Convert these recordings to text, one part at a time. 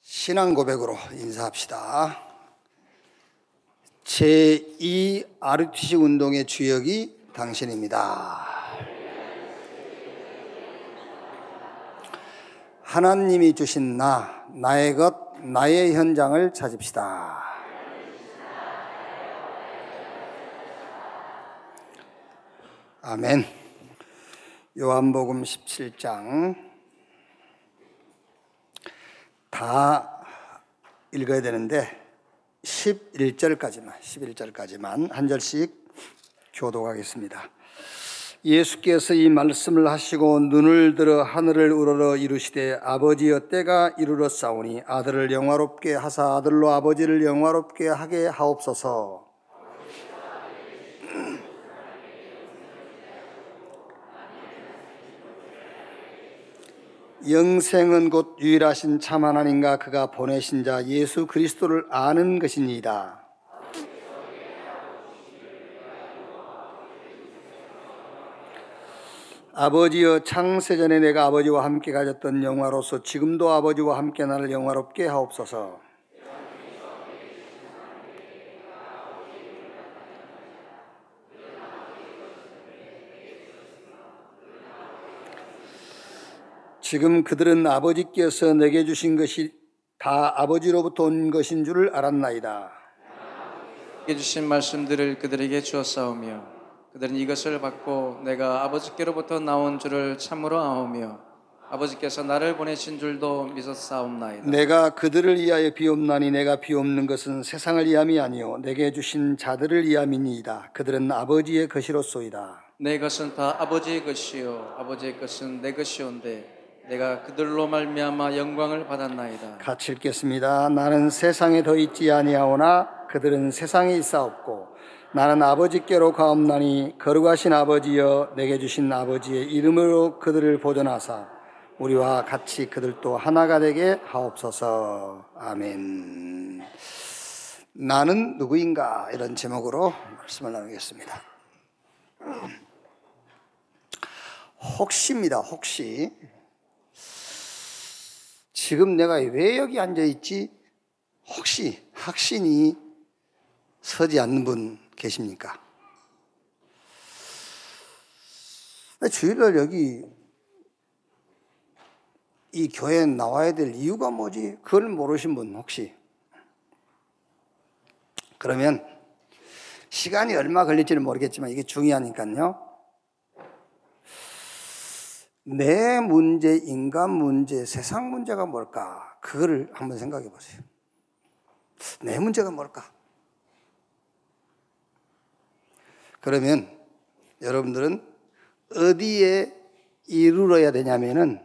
신앙 고백으로 인사합시다. 제2 RUTC 운동의 주역이 당신입니다. 하나님이 주신 나의 것, 나의 현장을 찾읍시다. 아멘. 요한복음 17장 다 읽어야 되는데 11절까지만 한 절씩 교독하겠습니다. 예수께서 이 말씀을 하시고 눈을 들어 하늘을 우러러 이르시되 아버지여 때가 이르렀사오니 아들을 영화롭게 하사 아들로 아버지를 영화롭게 하게 하옵소서. 영생은 곧 유일하신 참 하나님과 그가 보내신 자 예수 그리스도를 아는 것이니이다. 아버지여 창세전에 내가 아버지와 함께 가졌던 영화로서 지금도 아버지와 함께 나를 영화롭게 하옵소서. 지금 그들은 아버지께서 내게 주신 것이 다 아버지로부터 온 것인 줄을 알았나이다. 내게 주신 말씀들을 그들에게 주었사오며 그들은 이것을 받고 내가 아버지께로부터 나온 줄을 참으로 아오며 아버지께서 나를 보내신 줄도 믿었사옵나이다. 내가 그들을 위하여 비옵나니 내가 비옵는 것은 세상을 위함이 아니요 내게 주신 자들을 위함이니이다. 그들은 아버지의 것이로소이다. 내 것은 다 아버지의 것이요 아버지의 것은 내 것이온데 내가 그들로 말미암아 영광을 받았나이다. 같이 읽겠습니다. 나는 세상에 더 있지 아니하오나 그들은 세상에 있사옵고 나는 아버지께로 가옵나니 거룩하신 아버지여 내게 주신 아버지의 이름으로 그들을 보존하사 우리와 같이 그들도 하나가 되게 하옵소서. 아멘. 나는 누구인가 이런 제목으로 말씀을 나누겠습니다. 혹시입니다. 혹시 지금 내가 왜 여기 앉아있지? 혹시 확신이 서지 않는 분 계십니까? 주일날 여기 이 교회에 나와야 될 이유가 뭐지? 그걸 모르신 분 혹시? 그러면 시간이 얼마 걸릴지는 모르겠지만 이게 중요하니까요. 내 문제, 인간 문제, 세상 문제가 뭘까? 그거를 한번 생각해 보세요. 내 문제가 뭘까? 그러면 여러분들은 어디에 이르러야 되냐면은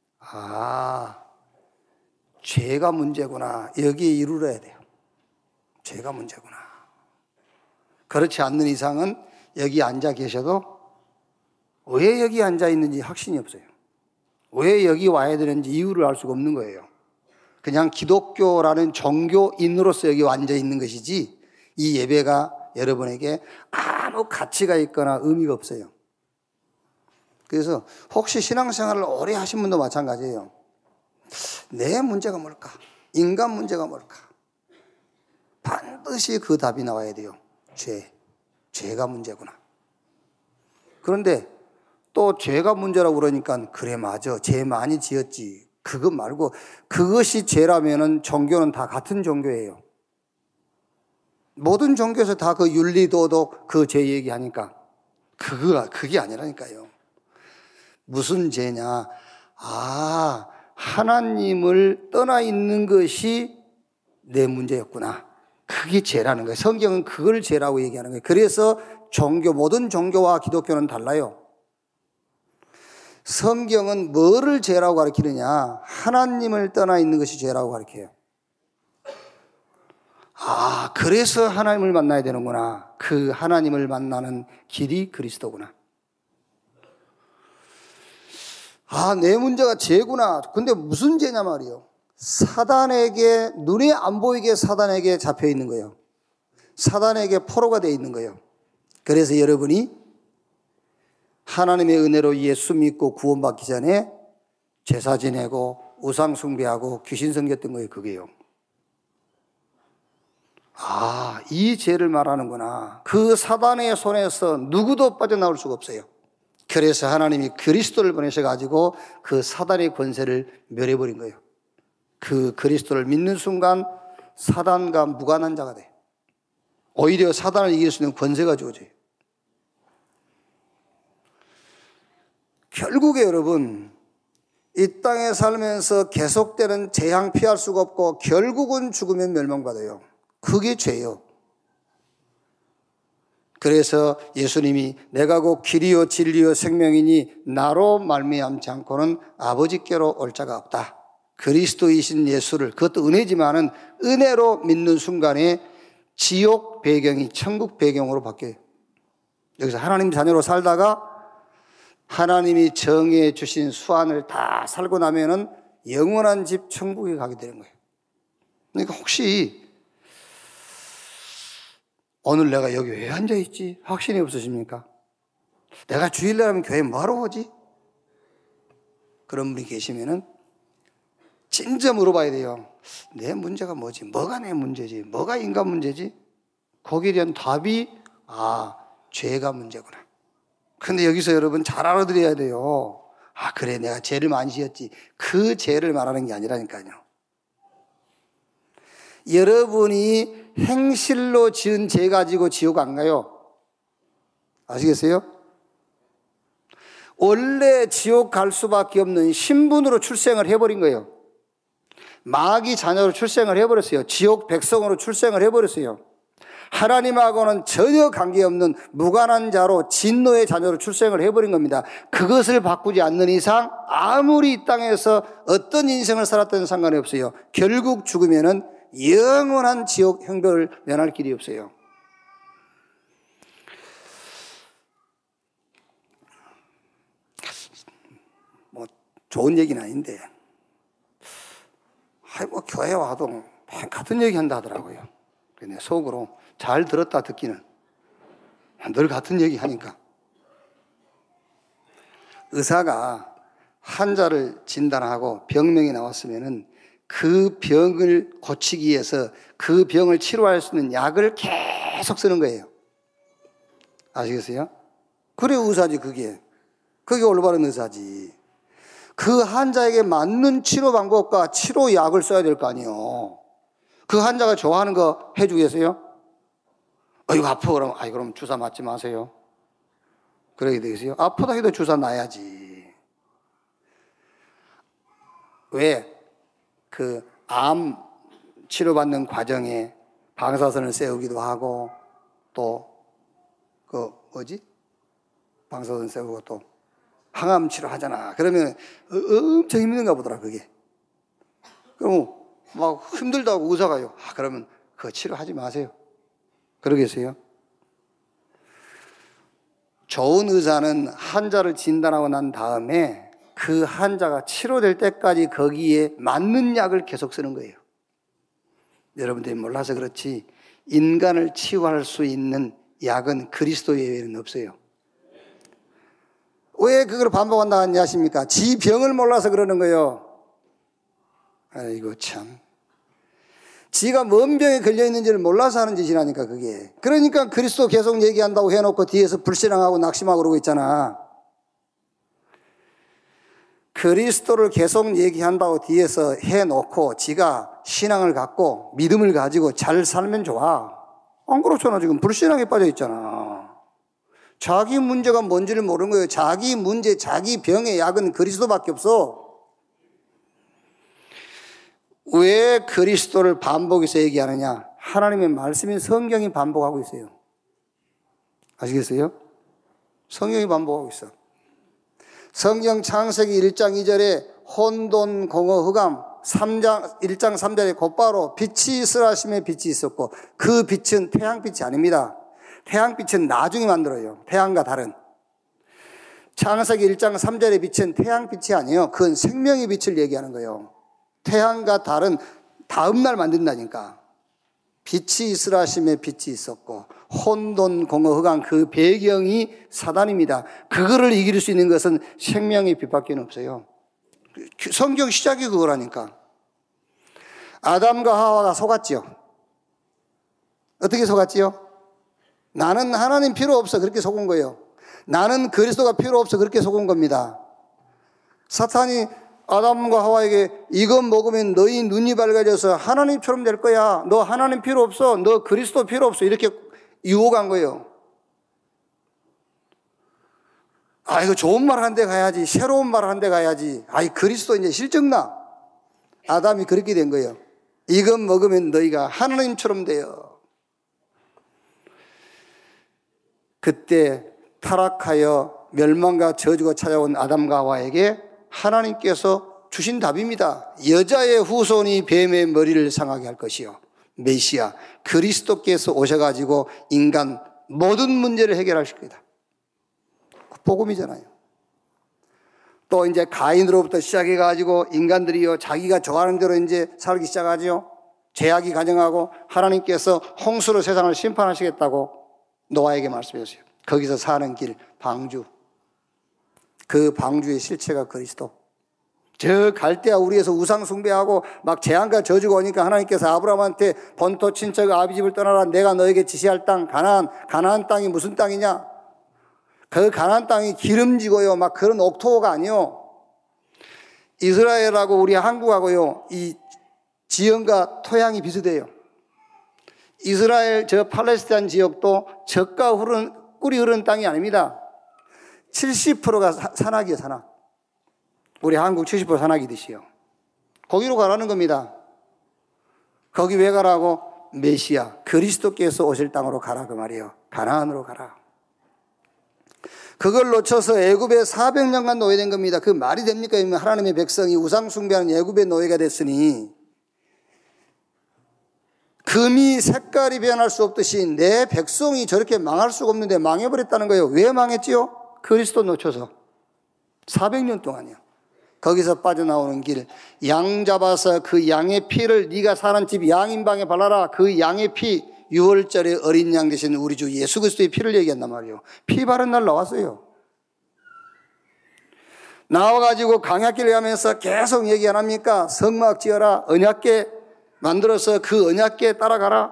죄가 문제구나. 여기에 이르러야 돼요. 죄가 문제구나. 그렇지 않는 이상은 여기 앉아 계셔도 왜 여기 앉아 있는지 확신이 없어요. 왜 여기 와야 되는지 이유를 알 수가 없는 거예요. 그냥 기독교라는 종교인으로서 여기 앉아 있는 것이지 이 예배가 여러분에게 아무 가치가 있거나 의미가 없어요. 그래서 혹시 신앙생활을 오래 하신 분도 마찬가지예요. 내 문제가 뭘까? 인간 문제가 뭘까? 반드시 그 답이 나와야 돼요. 죄가 문제구나. 그런데 또 죄가 문제라고 그러니까 그래 맞아. 죄 많이 지었지. 그거 말고 그것이 죄라면은 종교는 다 같은 종교예요. 모든 종교에서 다 그 윤리도덕 그 죄 얘기하니까 그게 아니라니까요. 무슨 죄냐? 하나님을 떠나 있는 것이 내 문제였구나. 그게 죄라는 거예요. 성경은 그걸 죄라고 얘기하는 거예요. 그래서 모든 종교와 기독교는 달라요. 성경은 뭐를 죄라고 가르치느냐? 하나님을 떠나 있는 것이 죄라고 가르쳐요. 그래서 하나님을 만나야 되는구나. 그 하나님을 만나는 길이 그리스도구나. 내 문제가 죄구나. 근데 무슨 죄냐 말이에요. 사단에게, 눈에 안 보이게 사단에게 잡혀 있는 거예요. 사단에게 포로가 되어 있는 거예요. 그래서 여러분이 하나님의 은혜로 예수 믿고 구원받기 전에 제사 지내고 우상 숭배하고 귀신 섬겼던 거예요, 그게요. 아, 이 죄를 말하는구나. 그 사단의 손에서 누구도 빠져나올 수가 없어요. 그래서 하나님이 그리스도를 보내셔가지고 그 사단의 권세를 멸해버린 거예요. 그 그리스도를 믿는 순간 사단과 무관한 자가 돼. 오히려 사단을 이길 수 있는 권세가 주어져요. 결국에 여러분, 이 땅에 살면서 계속되는 재앙 피할 수가 없고 결국은 죽으면 멸망받아요. 그게 죄요. 그래서 예수님이 내가 곧 길이요 진리요 생명이니 나로 말미암지 않고는 아버지께로 올 자가 없다. 그리스도이신 예수를, 그것도 은혜지만은 은혜로 믿는 순간에 지옥 배경이 천국 배경으로 바뀌어요. 여기서 하나님 자녀로 살다가 하나님이 정해 주신 수완을 다 살고 나면은 영원한 집 천국에 가게 되는 거예요. 그러니까 혹시 오늘 내가 여기 왜 앉아있지? 확신이 없으십니까? 내가 주일날 하면 교회 뭐하러 오지? 그런 분이 계시면은 진짜 물어봐야 돼요. 내 문제가 뭐지? 뭐가 내 문제지? 뭐가 인간 문제지? 거기에 대한 답이 죄가 문제구나. 근데 여기서 여러분 잘 알아들어야 돼요. 그래, 내가 죄를 많이 지었지. 그 죄를 말하는 게 아니라니까요. 여러분이 행실로 지은 죄 가지고 지옥 안 가요. 아시겠어요? 원래 지옥 갈 수밖에 없는 신분으로 출생을 해버린 거예요. 마귀 자녀로 출생을 해버렸어요. 지옥 백성으로 출생을 해버렸어요. 하나님하고는 전혀 관계없는 무관한 자로 진노의 자녀로 출생을 해버린 겁니다. 그것을 바꾸지 않는 이상 아무리 이 땅에서 어떤 인생을 살았든 상관이 없어요. 결국 죽으면은 영원한 지옥 형벌을 면할 길이 없어요. 뭐 좋은 얘기는 아닌데 교회 와도 같은 얘기 한다 하더라고요. 근데 속으로 잘 들었다 듣기는 늘 같은 얘기 하니까. 의사가 환자를 진단하고 병명이 나왔으면은 그 병을 고치기 위해서 그 병을 치료할 수 있는 약을 계속 쓰는 거예요. 아시겠어요? 그래 의사지 그게. 그게 올바른 의사지. 그 환자에게 맞는 치료 방법과 치료 약을 써야 될 거 아니에요. 그 환자가 좋아하는 거 해주겠어요? 이거 아파 그럼 그럼 주사 맞지 마세요. 그러게 되겠어요? 아프다 해도 주사 놔야지. 왜? 그 암 치료받는 과정에 방사선을 쐬우기도 하고 또 방사선 쐬우고 또 항암 치료하잖아. 그러면 엄청 힘든가 보더라 그게. 그럼 막 힘들다고 의사가요. 그러면 그거 치료하지 마세요. 그러겠어요? 좋은 의사는 환자를 진단하고 난 다음에 그 환자가 치료될 때까지 거기에 맞는 약을 계속 쓰는 거예요. 여러분들이 몰라서 그렇지 인간을 치유할 수 있는 약은 그리스도 외에는 없어요. 왜 그걸 반복한다 하냐 하십니까? 지 병을 몰라서 그러는 거예요. 아이고 참. 지가 뭔 병에 걸려있는지를 몰라서 하는 짓이라니까 그게. 그러니까 그리스도 계속 얘기한다고 해놓고 뒤에서 불신앙하고 낙심하고 그러고 있잖아. 그리스도를 계속 얘기한다고 뒤에서 해놓고 지가 신앙을 갖고 믿음을 가지고 잘 살면 좋아. 안 그렇잖아. 지금 불신앙에 빠져 있잖아. 자기 문제가 뭔지를 모르는 거예요. 자기 문제, 자기 병의 약은 그리스도밖에 없어. 왜 그리스도를 반복해서 얘기하느냐? 하나님의 말씀인 성경이 반복하고 있어요. 아시겠어요? 성경이 반복하고 있어. 성경 창세기 1장 2절에 혼돈, 공허, 흑암 1장 3절에 곧바로 빛이 있으라 하심에 빛이 있었고 그 빛은 태양빛이 아닙니다. 태양빛은 나중에 만들어요. 태양과 달은. 창세기 1장 3절의 빛은 태양빛이 아니에요. 그건 생명의 빛을 얘기하는 거예요. 태양과 달은 다음날 만든다니까. 빛이 있으라 하심에 빛이 있었고 혼돈, 공허, 흑암 그 배경이 사단입니다. 그거를 이길 수 있는 것은 생명의 빛밖에 없어요. 성경 시작이 그거라니까. 아담과 하와가 속았지요. 어떻게 속았지요? 나는 하나님 필요 없어. 그렇게 속은 거예요. 나는 그리스도가 필요 없어. 그렇게 속은 겁니다. 사탄이 아담과 하와에게 이것 먹으면 너희 눈이 밝아져서 하나님처럼 될 거야. 너 하나님 필요 없어. 너 그리스도 필요 없어. 이렇게 유혹한 거예요. 아, 이거 좋은 말 한 데 가야지. 새로운 말 한 데 가야지. 아이, 그리스도 이제 실증나. 아담이 그렇게 된 거예요. 이것 먹으면 너희가 하나님처럼 돼요. 그때 타락하여 멸망과 저주가 찾아온 아담과 하와에게 하나님께서 주신 답입니다. 여자의 후손이 뱀의 머리를 상하게 할 것이요. 메시아, 그리스도께서 오셔가지고 인간 모든 문제를 해결하실 거다. 복음이잖아요. 또 이제 가인으로부터 시작해가지고 인간들이요, 자기가 좋아하는 대로 이제 살기 시작하죠. 죄악이 가정하고 하나님께서 홍수로 세상을 심판하시겠다고 노아에게 말씀하셨어요. 거기서 사는 길, 방주. 그 방주의 실체가 그리스도. 저 갈대아 우리에서 우상 숭배하고 막 재앙과 저주가 오니까 하나님께서 아브라함한테 본토 친척 아비 집을 떠나라. 내가 너에게 지시할 땅 가나안 땅이 무슨 땅이냐? 그 가나안 땅이 기름지고요, 막 그런 옥토가 아니요. 이스라엘하고 우리 한국하고요, 이 지형과 토양이 비슷해요. 이스라엘 저 팔레스타인 지역도 젖과 꿀이 흐르는 땅이 아닙니다. 70%가 산악이에요, 산악. 우리 한국 70% 산악이듯이요. 거기로 가라는 겁니다. 거기 왜 가라고? 메시아, 그리스도께서 오실 땅으로 가라 그 말이에요. 가나안으로 가라. 그걸 놓쳐서 애굽에 400년간 노예된 겁니다. 그 말이 됩니까? 하나님의 백성이 우상 숭배하는 애굽의 노예가 됐으니 금이 색깔이 변할 수 없듯이 내 백성이 저렇게 망할 수가 없는데 망해버렸다는 거예요. 왜 망했지요? 그리스도 놓쳐서 400년 동안이요. 거기서 빠져나오는 길, 양 잡아서 그 양의 피를 네가 사는 집 양인방에 발라라. 그 양의 피, 6월절에 어린 양 되신 우리 주 예수 그리스도의 피를 얘기한단 말이에요. 피 바른 날 나왔어요. 나와가지고 강약길을 가면서 계속 얘기 안 합니까? 성막 지어라. 언약궤 만들어서 그 언약궤에 따라가라.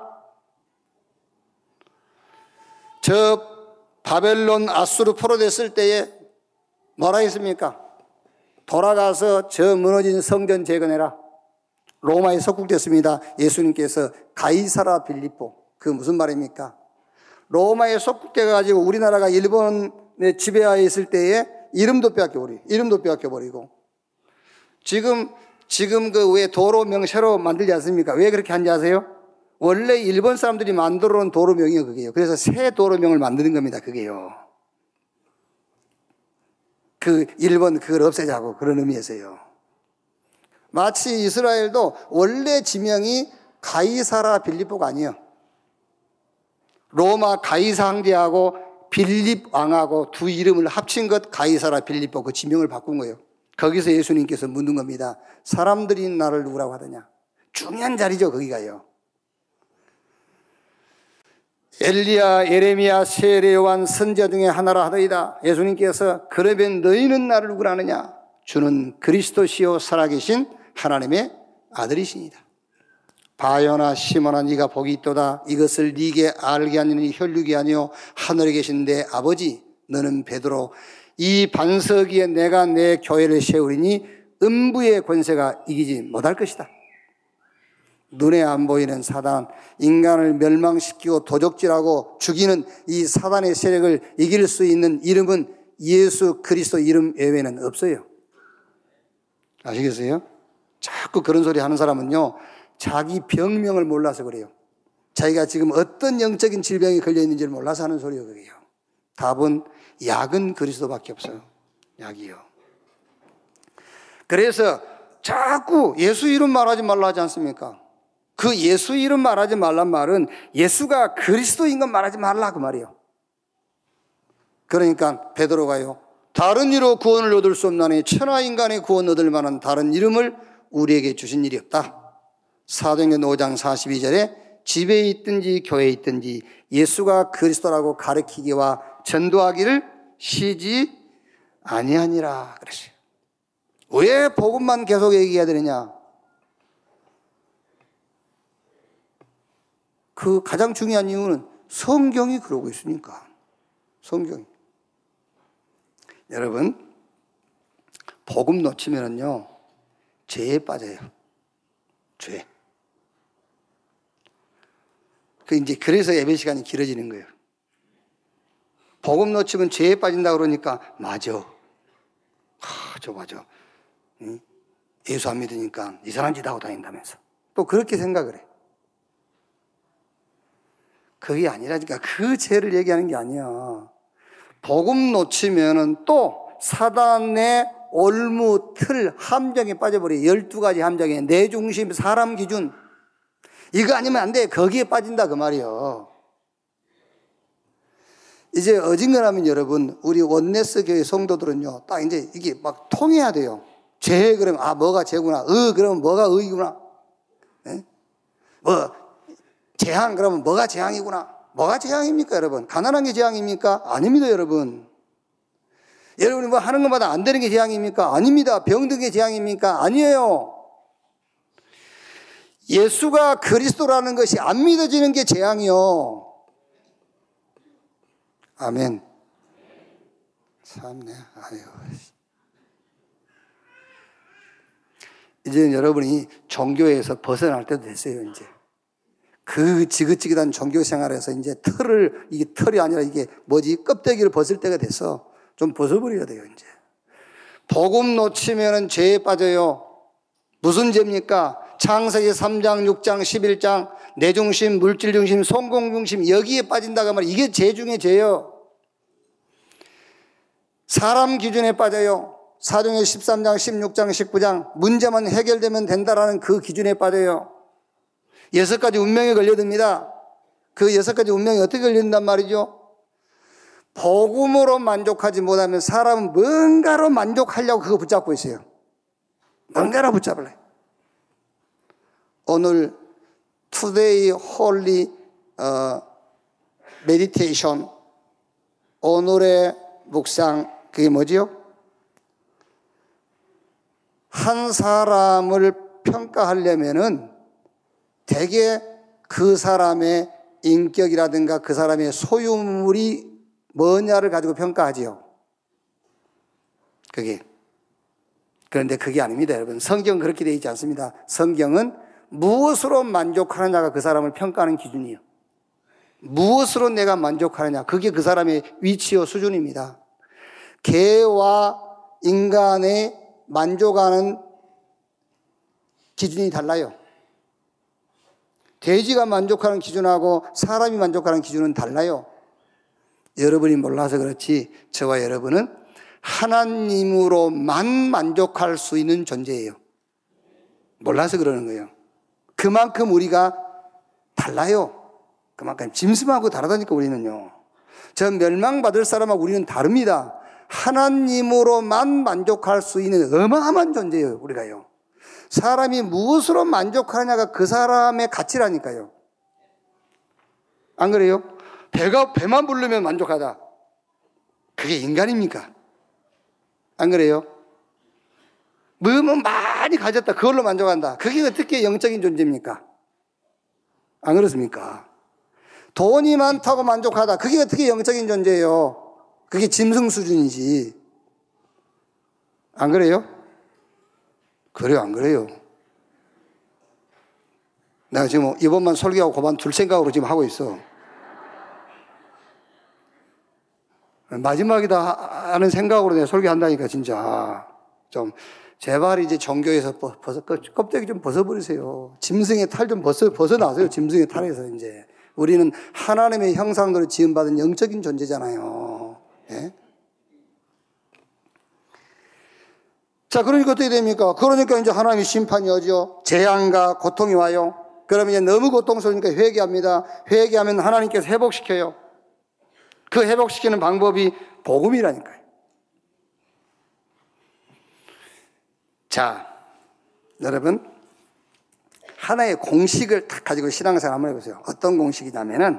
저 바벨론 아수르 포로됐을 때에 뭐라 했습니까? 돌아가서 저 무너진 성전 재건해라. 로마에 속국됐습니다. 예수님께서 가이사라 빌립보. 그 무슨 말입니까? 로마에 속국돼가지고 우리나라가 일본의 지배하에 있을 때에 이름도 빼앗겨버리고. 지금 그 왜 도로명 새로 만들지 않습니까? 왜 그렇게 한지 아세요? 원래 일본 사람들이 만들어 놓은 도로명이에요, 그게요. 그래서 새 도로명을 만드는 겁니다, 그게요. 그 일본 그걸 없애자고 그런 의미에서요. 마치 이스라엘도 원래 지명이 가이사라 빌립보가 아니에요. 로마 가이사 황제하고 빌립 왕하고 두 이름을 합친 것 가이사라 빌립보 그 지명을 바꾼 거예요. 거기서 예수님께서 묻는 겁니다. 사람들이 나를 누구라고 하더냐? 중요한 자리죠, 거기가요. 엘리야, 예레미야, 세례 요한 선지자 중에 하나라 하더이다. 예수님께서 그러면 너희는 나를 누구라 하느냐? 주는 그리스도시요 살아계신 하나님의 아들이시니다. 바요나 시몬아 네가 복이 있도다. 이것을 네게 알게 하는 혈육이 아니요 하늘에 계신 내 아버지. 너는 베드로. 이 반석 위에 내가 내 교회를 세우리니 음부의 권세가 이기지 못할 것이다. 눈에 안 보이는 사단, 인간을 멸망시키고 도적질하고 죽이는 이 사단의 세력을 이길 수 있는 이름은 예수 그리스도 이름 외에는 없어요. 아시겠어요? 자꾸 그런 소리 하는 사람은요, 자기 병명을 몰라서 그래요. 자기가 지금 어떤 영적인 질병이 걸려있는지를 몰라서 하는 소리예요, 그게요. 답은 약은 그리스도밖에 없어요. 약이요. 그래서 자꾸 예수 이름 말하지 말라 하지 않습니까? 그 예수 이름 말하지 말란 말은 예수가 그리스도인 건 말하지 말라 그 말이에요. 그러니까 베드로가요, 다른 이로 구원을 얻을 수 없나니 천하 인간의 구원 얻을 만한 다른 이름을 우리에게 주신 일이 없다. 사도행전 5장 42절에 집에 있든지 교회에 있든지 예수가 그리스도라고 가르치기와 전도하기를 쉬지 아니하니라 그랬어요. 왜 복음만 계속 얘기해야 되느냐? 그 가장 중요한 이유는 성경이 그러고 있으니까. 성경이. 여러분, 복음 놓치면은요, 죄에 빠져요. 죄. 그래서 예배 시간이 길어지는 거예요. 복음 놓치면 죄에 빠진다 그러니까, 맞아. 맞아. 예수 안 믿으니까 이상한 짓 하고 다닌다면서. 또 그렇게 생각을 해. 그게 아니라니까. 그 죄를 얘기하는 게 아니야. 복음 놓치면은 또 사단의 올무, 틀, 함정에 빠져버려. 12가지 함정에. 내 중심, 사람 기준. 이거 아니면 안 돼. 거기에 빠진다 그 말이요. 이제 어징간하면 여러분, 우리 원네스 교회 성도들은요, 딱 이제 이게 막 통해야 돼요. 죄 그러면 뭐가 죄구나. 그러면 뭐가 의구나. 네? 재앙 그러면 뭐가 재앙이구나. 뭐가 재앙입니까, 여러분? 가난한 게 재앙입니까? 아닙니다, 여러분. 여러분이 뭐 하는 것마다 안 되는 게 재앙입니까? 아닙니다. 병든 게 재앙입니까? 아니에요. 예수가 그리스도라는 것이 안 믿어지는 게 재앙이요. 아멘. 참네. 아유. 이제 여러분이 종교에서 벗어날 때도 됐어요, 이제. 그 지긋지긋한 종교 생활에서 이제 이게 털이 아니라 이게 껍데기를 벗을 때가 됐어. 좀 벗어버려야 돼요, 이제. 복음 놓치면은 죄에 빠져요. 무슨 죄입니까? 창세기 3장, 6장, 11장, 내 중심, 물질 중심, 성공 중심, 여기에 빠진다고 말이에요. 이게 죄 중에 죄요. 사람 기준에 빠져요. 사도행전 13장, 16장, 19장, 문제만 해결되면 된다라는 그 기준에 빠져요. 6가지 운명에 걸려듭니다. 그 6가지 운명이 어떻게 걸린단 말이죠? 복음으로 만족하지 못하면 사람은 뭔가로 만족하려고 그거 붙잡고 있어요. 뭔가로 붙잡을래. 오늘 Today Holy Meditation, 오늘의 묵상, 그게 뭐지요? 한 사람을 평가하려면은 대개 그 사람의 인격이라든가 그 사람의 소유물이 뭐냐를 가지고 평가하지요. 그런데 그게 아닙니다, 여러분. 성경은 그렇게 되어 있지 않습니다. 성경은 무엇으로 만족하느냐가 그 사람을 평가하는 기준이에요. 무엇으로 내가 만족하느냐, 그게 그 사람의 위치요 수준입니다. 개와 인간의 만족하는 기준이 달라요. 돼지가 만족하는 기준하고 사람이 만족하는 기준은 달라요. 여러분이 몰라서 그렇지 저와 여러분은 하나님으로만 만족할 수 있는 존재예요. 몰라서 그러는 거예요. 그만큼 우리가 달라요. 그만큼 짐승하고 다르다니까 우리는요. 저 멸망받을 사람하고 우리는 다릅니다. 하나님으로만 만족할 수 있는 어마어마한 존재예요, 우리가요. 사람이 무엇으로 만족하느냐가 그 사람의 가치라니까요. 안 그래요? 배만 부르면 만족하다. 그게 인간입니까? 안 그래요? 뭐뭐 많이 가졌다, 그걸로 만족한다. 그게 어떻게 영적인 존재입니까? 안 그렇습니까? 돈이 많다고 만족하다. 그게 어떻게 영적인 존재예요? 그게 짐승 수준이지. 안 그래요? 그래요, 안 그래요? 내가 지금 이번만 설교하고 그만둘 생각으로 지금 하고 있어. 마지막이다 하는 생각으로 내가 설교한다니까, 진짜. 좀, 제발 이제 종교에서 껍데기 좀 벗어버리세요. 짐승의 탈 좀 벗어나세요. 짐승의 탈에서 이제. 우리는 하나님의 형상으로 지음받은 영적인 존재잖아요. 예? 자, 그러니까 어떻게 됩니까? 그러니까 이제 하나님의 심판이 오죠. 재앙과 고통이 와요. 그러면 이제 너무 고통스러우니까 회개합니다. 회개하면 하나님께서 회복시켜요. 그 회복시키는 방법이 복음이라니까요. 자, 여러분, 하나의 공식을 딱 가지고 신앙생활 한번 해보세요. 어떤 공식이냐면은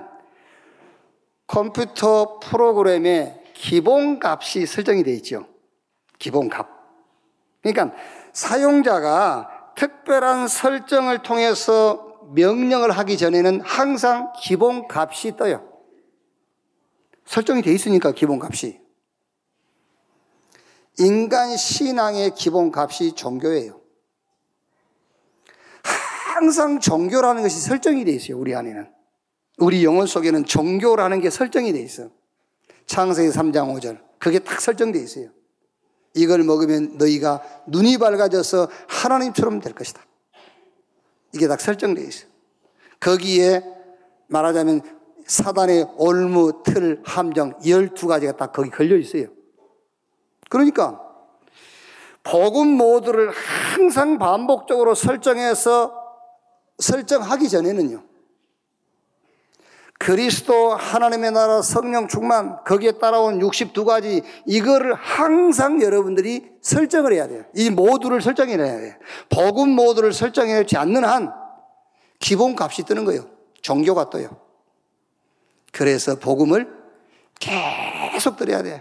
컴퓨터 프로그램에 기본값이 설정이 되어 있죠. 기본값. 그러니까 사용자가 특별한 설정을 통해서 명령을 하기 전에는 항상 기본 값이 떠요. 설정이 돼 있으니까 기본 값이. 인간 신앙의 기본 값이 종교예요. 항상 종교라는 것이 설정이 돼 있어요. 우리 안에는. 우리 영혼 속에는 종교라는 게 설정이 돼 있어요. 창세기 3장 5절. 그게 딱 설정돼 있어요. 이걸 먹으면 너희가 눈이 밝아져서 하나님처럼 될 것이다. 이게 딱 설정돼 있어요. 거기에 말하자면 사단의 올무, 틀, 함정 12가지가 딱 거기 걸려 있어요. 그러니까 복음 모두를 항상 반복적으로 설정하기 전에는요, 그리스도, 하나님의 나라, 성령 충만, 거기에 따라온 62가지, 이거를 항상 여러분들이 설정을 해야 돼요. 이 모두를 설정해야 돼요. 복음 모두를 설정하지 않는 한 기본 값이 뜨는 거예요. 종교가 떠요. 그래서 복음을 계속 드려야 돼요.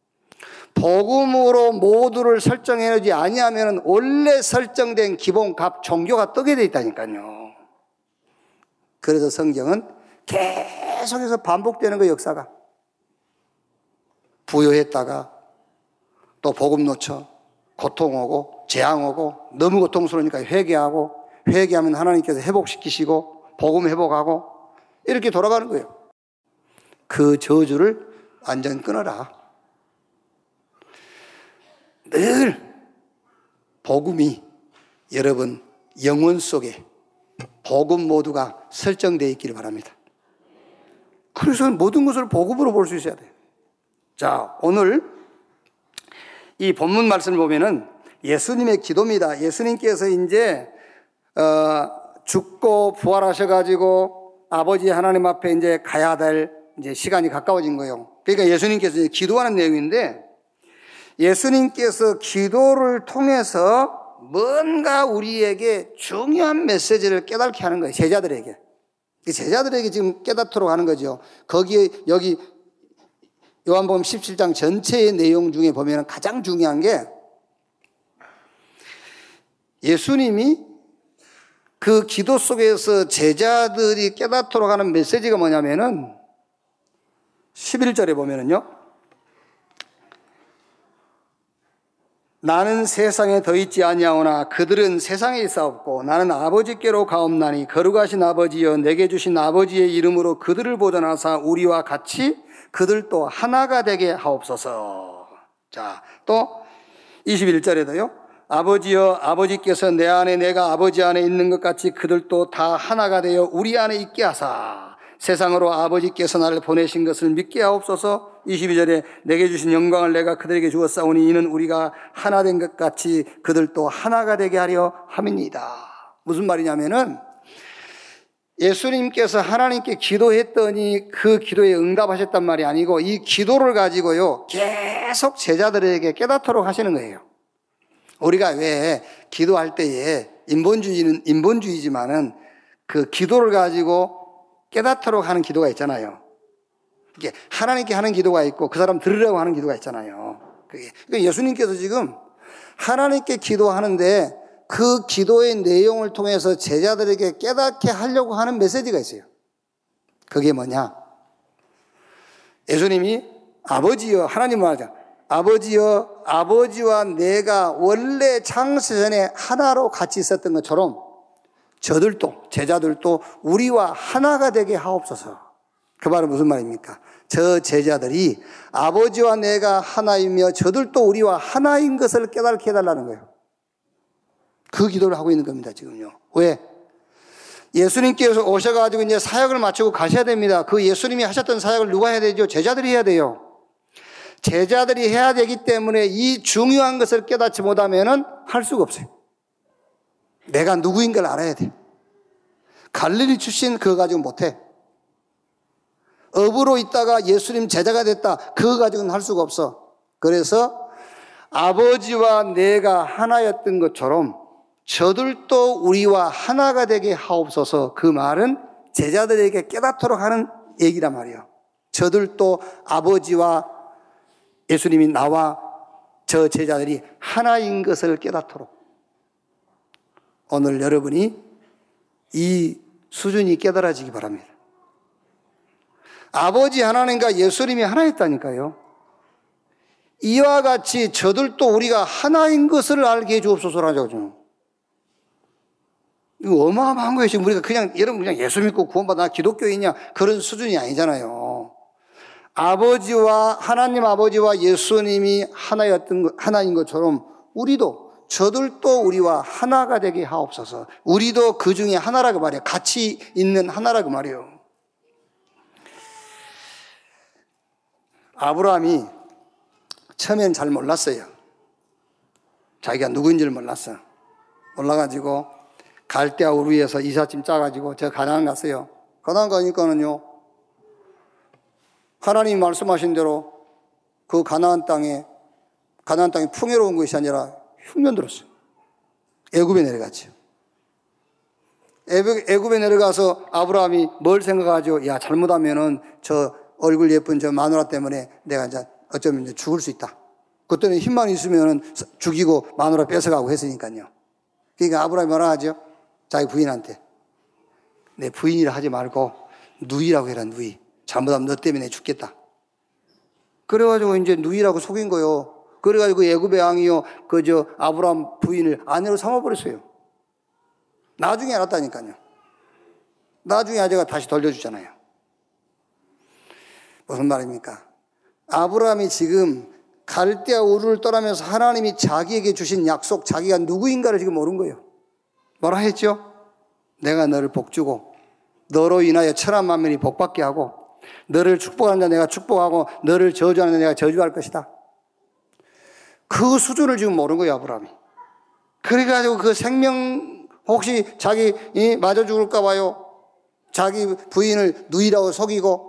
복음으로 모두를 설정해야지 아니하면 원래 설정된 기본 값 종교가 뜨게 돼 있다니까요. 그래서 성경은 계속해서 반복되는 거, 역사가. 부여했다가 또 복음 놓쳐 고통 오고 재앙 오고 너무 고통스러우니까 회개하고, 회개하면 하나님께서 회복시키시고 복음 회복하고, 이렇게 돌아가는 거예요. 그 저주를 완전 끊어라. 늘 복음이 여러분 영혼 속에 복음 모두가 설정되어 있기를 바랍니다. 그래서 모든 것을 복음으로 볼 수 있어야 돼요. 자, 오늘 이 본문 말씀을 보면은 예수님의 기도입니다. 예수님께서 이제 죽고 부활하셔가지고 아버지 하나님 앞에 이제 가야 될 이제 시간이 가까워진 거예요. 그러니까 예수님께서 이제 기도하는 내용인데, 예수님께서 기도를 통해서 뭔가 우리에게 중요한 메시지를 깨닫게 하는 거예요. 제자들에게. 제자들에게 지금 깨닫도록 하는 거죠. 거기에 여기 요한복음 17장 전체의 내용 중에 보면 가장 중요한 게, 예수님이 그 기도 속에서 제자들이 깨닫도록 하는 메시지가 뭐냐면은 11절에 보면은요, 나는 세상에 더 있지 아니하오나 그들은 세상에 있사옵고 나는 아버지께로 가옵나니 거룩하신 아버지여 내게 주신 아버지의 이름으로 그들을 보존하사 우리와 같이 그들도 하나가 되게 하옵소서. 자, 또 21절에도요, 아버지여 아버지께서 내 안에 내가 아버지 안에 있는 것 같이 그들도 다 하나가 되어 우리 안에 있게 하사 세상으로 아버지께서 나를 보내신 것을 믿게 하옵소서. 22절에 내게 주신 영광을 내가 그들에게 주었사오니 이는 우리가 하나 된 것 같이 그들도 하나가 되게 하려 함이니이다. 무슨 말이냐면은 예수님께서 하나님께 기도했더니 그 기도에 응답하셨단 말이 아니고, 이 기도를 가지고요 계속 제자들에게 깨닫도록 하시는 거예요. 우리가 왜 기도할 때에 인본주의는 인본주의지만은 그 기도를 가지고 깨닫도록 하는 기도가 있잖아요. 이게 하나님께 하는 기도가 있고 그 사람 들으려고 하는 기도가 있잖아요. 그러니까 예수님께서 지금 하나님께 기도하는데 그 기도의 내용을 통해서 제자들에게 깨닫게 하려고 하는 메시지가 있어요. 그게 뭐냐? 예수님이 아버지여, 하나님 말하자. 아버지여, 아버지와 내가 원래 창세 전에 하나로 같이 있었던 것처럼 저들도, 제자들도 우리와 하나가 되게 하옵소서. 그 말은 무슨 말입니까? 저 제자들이 아버지와 내가 하나이며 저들도 우리와 하나인 것을 깨닫게 해달라는 거예요. 그 기도를 하고 있는 겁니다, 지금요. 왜? 예수님께서 오셔가지고 이제 사역을 마치고 가셔야 됩니다. 그 예수님이 하셨던 사역을 누가 해야 되죠? 제자들이 해야 돼요. 제자들이 해야 되기 때문에 이 중요한 것을 깨닫지 못하면은 할 수가 없어요. 내가 누구인 걸 알아야 돼. 갈릴리 출신 그거 가지고 못해. 업으로 있다가 예수님 제자가 됐다, 그거 가지고는 할 수가 없어. 그래서 아버지와 내가 하나였던 것처럼 저들도 우리와 하나가 되게 하옵소서. 그 말은 제자들에게 깨닫도록 하는 얘기란 말이에요. 저들도 아버지와 예수님이 나와 저 제자들이 하나인 것을 깨닫도록 오늘 여러분이 이 수준이 깨달아지기 바랍니다. 아버지 하나님과 예수님이 하나였다니까요. 이와 같이 저들도 우리가 하나인 것을 알게 해 주옵소서라죠. 이거 어마어마한 거예요. 지금 우리가 그냥, 여러분 그냥 예수 믿고 구원받아 기독교인이냐 그런 수준이 아니잖아요. 아버지와, 하나님 아버지와 예수님이 하나인 것처럼 우리도, 저들도 우리와 하나가 되게 하옵소서. 우리도 그 중에 하나라고 말이에요. 같이 있는 하나라고 말이에요. 아브라함이 처음엔 잘 몰랐어요. 자기가 누구인지를 몰랐어. 몰라가지고 갈대아 우르에서 이삿짐 짜가지고 저 가나안 갔어요. 가나안 가니까는요, 하나님이 말씀하신 대로 그 가나안 땅이 풍요로운 것이 아니라 흉년 들었어요. 애굽에 내려갔죠. 애굽에 내려가서 아브라함이 뭘 생각하죠? 야, 잘못하면은 저 얼굴 예쁜 저 마누라 때문에 내가 이제 어쩌면 이제 죽을 수 있다. 그때는 힘만 있으면은 죽이고 마누라 뺏어가고 했으니까요. 그러니까 아브라함이 뭐라 하죠? 자기 부인한테 내 부인이라 하지 말고 누이라고 해라, 누이. 잘못하면 너 때문에 죽겠다. 그래가지고 이제 누이라고 속인 거요. 그래가지고 애굽의 왕이요, 그 아브라함 부인을 아내로 삼아버렸어요. 나중에 알았다니까요. 나중에 아재가 다시 돌려주잖아요. 무슨 말입니까? 아브라함이 지금 갈대아 우르를 떠나면서 하나님이 자기에게 주신 약속, 자기가 누구인가를 지금 모른 거예요. 뭐라 했죠? 내가 너를 복주고 너로 인하여 천한 만민이 복받게 하고 너를 축복하는 자 내가 축복하고 너를 저주하는 자 내가 저주할 것이다. 그 수준을 지금 모르는 거예요, 아브라함이. 그래가지고 그 생명, 혹시 자기 맞아 죽을까 봐요. 자기 부인을 누이라고 속이고.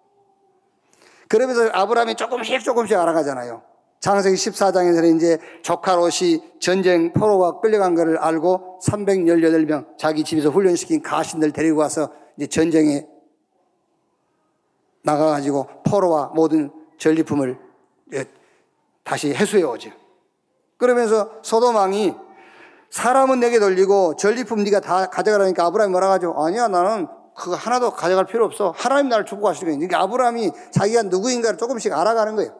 그러면서 아브라함이 조금씩 알아가잖아요. 창세기 14장에서는 이제 조카 롯이 전쟁 포로가 끌려간 것을 알고 318명 자기 집에서 훈련시킨 가신들 데리고 와서 이제 전쟁에 나가가지고 포로와 모든 전리품을 다시 해수해 오죠. 그러면서 소돔 왕이 사람은 내게 돌리고 전리품 네가 다 가져가라니까 아브라함이 뭐라 하죠? 아니야, 나는 그거 하나도 가져갈 필요 없어. 하나님 나를 축복하시는 거예요. 그러니까 아브라함이 자기가 누구인가를 조금씩 알아가는 거예요.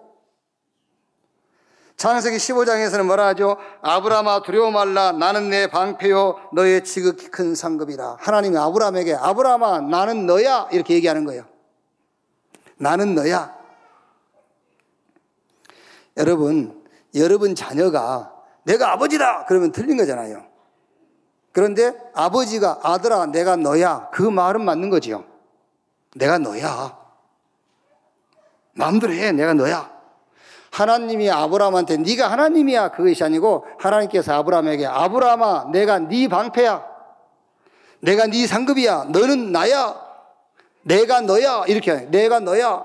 창세기 15장에서는 뭐라 하죠? 아브라함아 두려워 말라. 나는 내 방패요 너의 지극히 큰 상급이라. 하나님이 아브라함에게 아브라함아 나는 너야 이렇게 얘기하는 거예요. 나는 너야. 여러분 자녀가 내가 아버지다 그러면 틀린 거잖아요. 그런데 아버지가 아들아 내가 너야, 그 말은 맞는 거지요. 내가 너야. 마음대로 해. 내가 너야. 하나님이 아브라함한테 네가 하나님이야 그것이 아니고 하나님께서 아브라함에게 아브라함아 내가 네 방패야. 내가 네 상급이야. 너는 나야. 내가 너야. 이렇게 해. 내가 너야.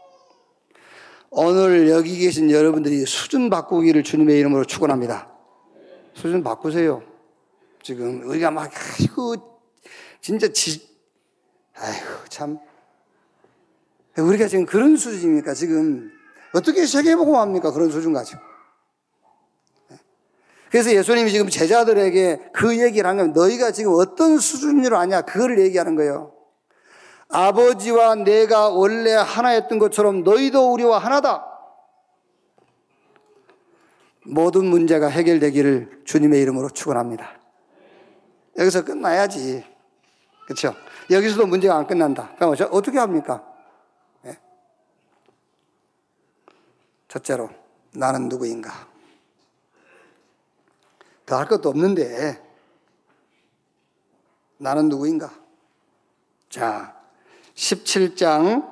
오늘 여기 계신 여러분들이 수준 바꾸기를 주님의 이름으로 축원합니다. 수준 바꾸세요. 지금 우리가 막 진짜 참 우리가 지금 그런 수준입니까? 지금 어떻게 세계보고 합니까? 그런 수준 가지고. 그래서 예수님이 지금 제자들에게 그 얘기를 하는 거예요. 너희가 지금 어떤 수준으로 아냐? 그걸 얘기하는 거예요. 아버지와 내가 원래 하나였던 것처럼 너희도 우리와 하나다. 모든 문제가 해결되기를 주님의 이름으로 축원합니다. 여기서 끝나야지. 그렇죠? 여기서도 문제가 안 끝난다. 그럼 어떻게 합니까? 네? 첫째로 나는 누구인가? 더 할 것도 없는데 나는 누구인가? 자, 17장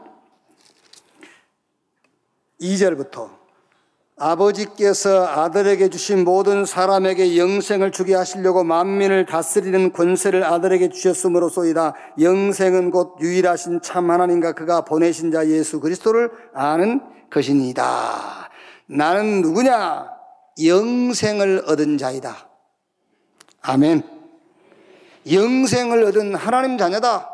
2절부터 아버지께서 아들에게 주신 모든 사람에게 영생을 주게 하시려고 만민을 다스리는 권세를 아들에게 주셨으므로소이다. 영생은 곧 유일하신 참 하나님과 그가 보내신 자 예수 그리스도를 아는 것이니이다. 나는 누구냐? 영생을 얻은 자이다. 아멘. 영생을 얻은 하나님 자녀다.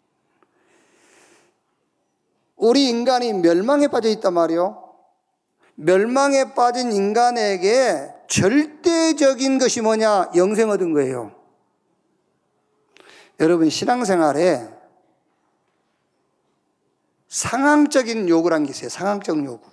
우리 인간이 멸망에 빠져 있단 말이요. 멸망에 빠진 인간에게 절대적인 것이 뭐냐? 영생 얻은 거예요. 여러분, 신앙생활에 상황적인 요구라는 게 있어요. 상황적 요구.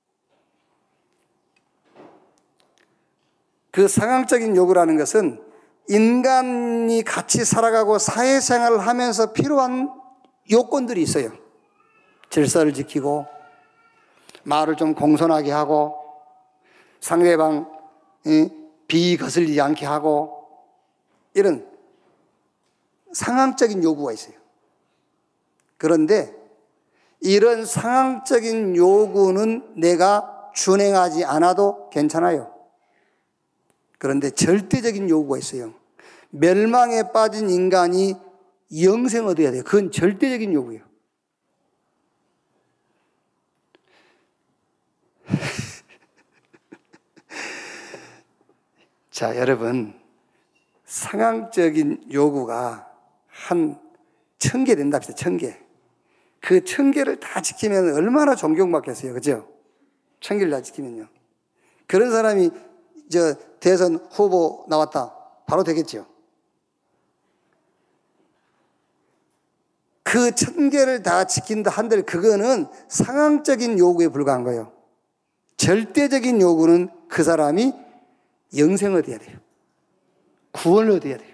그 상황적인 요구라는 것은 인간이 같이 살아가고 사회생활을 하면서 필요한 요건들이 있어요. 질서를 지키고, 말을 좀 공손하게 하고, 상대방 비거슬리지 않게 하고, 이런 상황적인 요구가 있어요. 그런데 이런 상황적인 요구는 내가 준행하지 않아도 괜찮아요. 그런데 절대적인 요구가 있어요. 멸망에 빠진 인간이 영생 얻어야 돼요. 그건 절대적인 요구예요. 자, 여러분, 상황적인 요구가 한 1000개 된다 합시다. 1000개. 그 1000개를 다 지키면 얼마나 존경받겠어요. 그죠? 1000개를 다 지키면요. 그런 사람이 대선 후보 나왔다. 바로 되겠죠. 그 1000개를 다 지킨다 한들 그거는 상황적인 요구에 불과한 거예요. 절대적인 요구는 그 사람이 영생을 얻어야 돼요. 구원을 얻어야 돼요.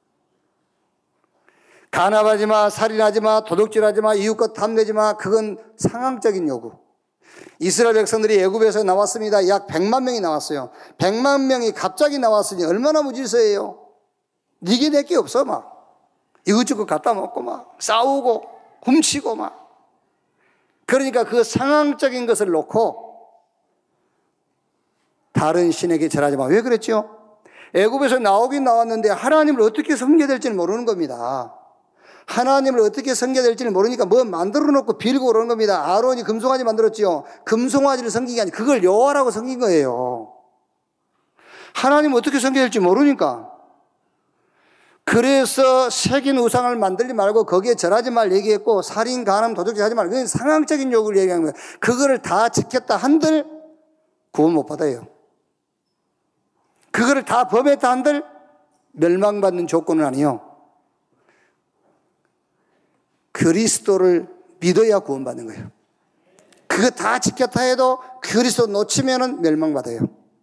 간압하지 마, 살인하지 마, 도둑질하지 마, 이웃것 탐내지 마. 그건 상황적인 요구. 이스라엘 백성들이 애굽에서 나왔습니다. 약 100만 명이 나왔어요. 100만 명이 갑자기 나왔으니 얼마나 무질서해요. 니게 내게 없어 막. 이것저것 갖다 먹고 막 싸우고 훔치고 막. 그러니까 그 상황적인 것을 놓고 다른 신에게 절하지 마. 왜 그랬죠? 애굽에서 나오긴 나왔는데 하나님을 어떻게 섬겨야 될지는 모르는 겁니다. 하나님을 어떻게 섬겨야 될지는 모르니까 뭐 만들어 놓고 빌고 그러는 겁니다. 아론이 금송아지 만들었지요. 금송아지를 섬긴 게 아니라 그걸 여호와라고 섬긴 거예요. 하나님을 어떻게 섬겨야 될지 모르니까. 그래서 새긴 우상을 만들지 말고 거기에 절하지 말 얘기했고, 살인, 간음, 도둑질 하지 말고, 그건 상황적인 요구를 얘기한 거예요. 그거를 다 지켰다 한들 구원 못 받아요. 그거를 다 범했다 한들 멸망받는 조건은 아니요. 그리스도를 믿어야 구원받는 거예요. 그거 다 지켰다 해도 그리스도 놓치면은 멸망받아요.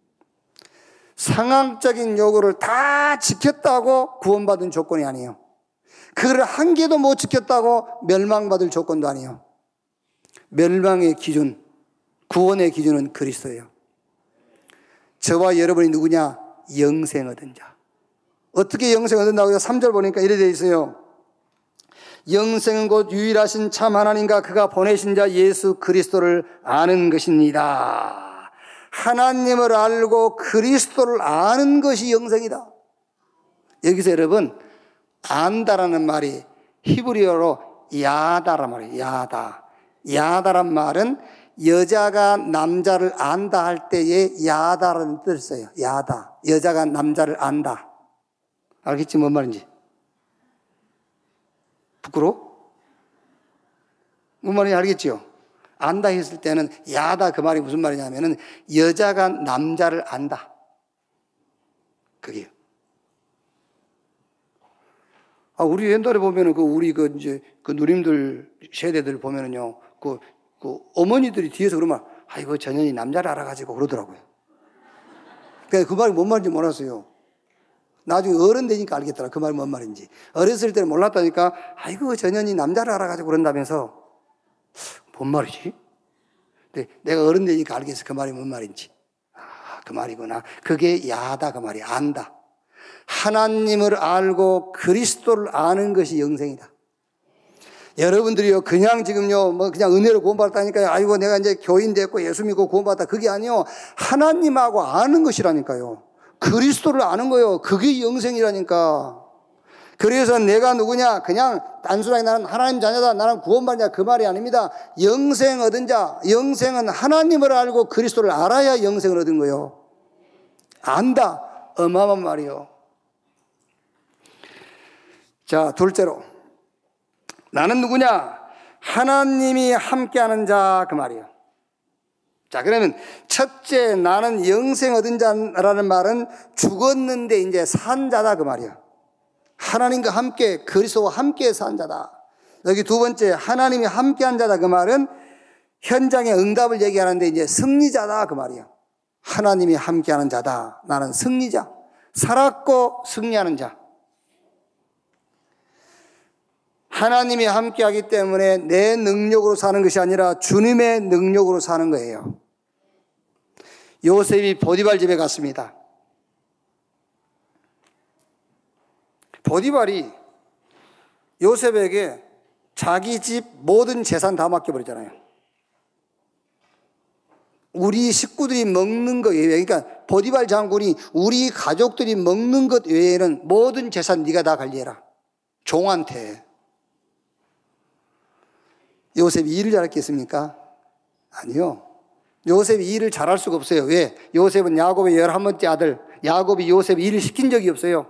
상황적인 요구를 다 지켰다고 구원받은 조건이 아니에요. 그거를 한 개도 못 지켰다고 멸망받을 조건도 아니에요. 멸망의 기준, 구원의 기준은 그리스도예요. 저와 여러분이 누구냐? 영생 얻은 자. 어떻게 영생 얻는다고요? 3절 보니까 이래 되어 있어요. 영생은 곧 유일하신 참 하나님과 그가 보내신 자 예수 그리스도를 아는 것입니다. 하나님을 알고 그리스도를 아는 것이 영생이다. 여기서 여러분, 안다라는 말이 히브리어로 야다란 말이에요. 야다. 야다란 말은 여자가 남자를 안다 할 때의 야다라는 뜻을 써요. 야다. 여자가 남자를 안다. 알겠지? 뭔 말인지? 부끄러워? 뭔 말인지 알겠죠? 안다 했을 때는 야다 그 말이 무슨 말이냐면은 여자가 남자를 안다. 그게요. 우리 옛날에 보면은 우리 그 누님들 세대들 보면은요, 그 어머니들이 뒤에서 그러면 아이고 전현이 남자를 알아가지고 그러더라고요. 그러니까 그 말이 뭔 말인지 몰랐어요. 나중에 어른 되니까 알겠더라. 그 말이 뭔 말인지. 어렸을 때는 몰랐다니까 아이고 전현이 남자를 알아가지고 그런다면서 뭔 말이지? 근데 내가 어른 되니까 알겠어. 그 말이 뭔 말인지. 그 말이구나. 그게 야다 그 말이 안다. 하나님을 알고 그리스도를 아는 것이 영생이다. 여러분들이요, 그냥 지금요, 그냥 은혜로 구원받았다니까요. 아이고, 내가 이제 교인 됐고 예수 믿고 구원받았다. 그게 아니요. 하나님하고 아는 것이라니까요. 그리스도를 아는 거예요. 그게 영생이라니까. 그래서 내가 누구냐? 그냥 단순하게 나는 하나님 자녀다. 나는 구원받은 자. 그 말이 아닙니다. 영생 얻은 자. 영생은 하나님을 알고 그리스도를 알아야 영생을 얻은 거예요. 안다. 어마어마한 말이요. 자, 둘째로. 나는 누구냐? 하나님이 함께하는 자. 그 말이에요. 자, 그러면 첫째, 나는 영생 얻은 자라는 말은 죽었는데 이제 산 자다 그 말이야. 하나님과 함께, 그리스도와 함께 산 자다. 여기 두 번째, 하나님이 함께 한 자다 그 말은 현장의 응답을 얘기하는데 이제 승리자다 그 말이야. 하나님이 함께 하는 자다. 나는 승리자. 살았고 승리하는 자. 하나님이 함께 하기 때문에 내 능력으로 사는 것이 아니라 주님의 능력으로 사는 거예요. 요셉이 보디발 집에 갔습니다. 보디발이 요셉에게 자기 집 모든 재산 다 맡겨버리잖아요. 우리 식구들이 먹는 것 외에, 그러니까 보디발 장군이 우리 가족들이 먹는 것 외에는 모든 재산 네가 다 관리해라. 종한테. 요셉이 일을 잘했겠습니까? 아니요. 요셉이 일을 잘할 수가 없어요. 왜? 요셉은 야곱의 11번째 아들, 야곱이 요셉이 일을 시킨 적이 없어요.